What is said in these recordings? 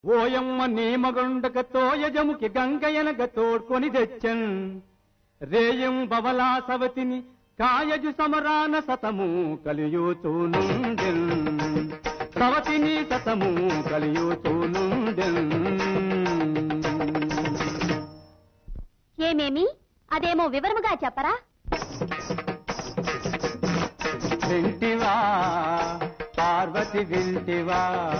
ఓయమ్మ నీ మగొండక తోయజముకి గంగయనగ తోడ్కొని తెచ్చన్ రేయం బవలా సవతిని కాయజు సమరాన సతము కలియూతూనుండెన్ సవతిని సతము కలియూతూనుండెన్. ఏమేమి అదేమో వివరముగా చెప్పరా? వింటివా పార్వతి వింటివా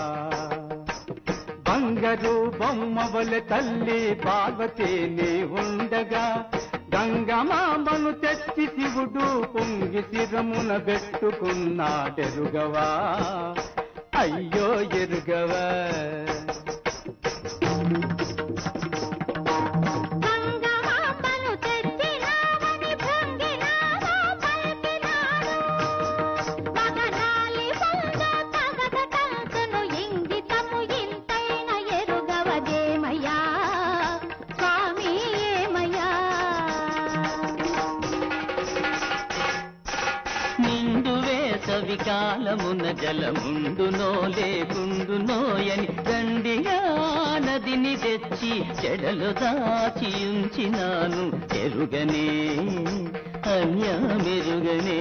బంగరు బొమ్మవలె తల్లి పార్వతి నీ ఉండగా గంగమాంబను తెచ్చి శివుడు పొంగి శిరమున పెట్టుకున్నాడెరుగవా అయ్యో ఎరుగవా. కాలమున జలముండునో లేకుండునోయని దండిగా నదిని తెచ్చి చెడలు దాచియుంచినాను ఎరుగనే అన్యమెరుగనే.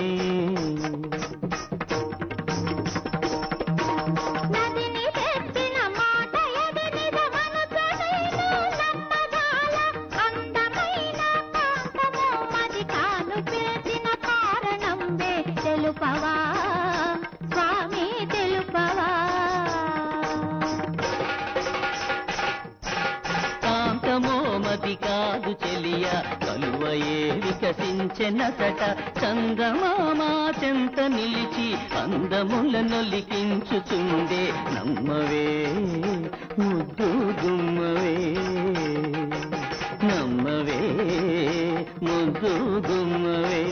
కాదు చెలియ కలువయే వికసించెనసట చందమామా చెంత నిలిచి అందముల నొలికించుచుండే నమ్మవే ముద్దు గుమ్మవే నమ్మవే ముద్దు గుమ్మవే.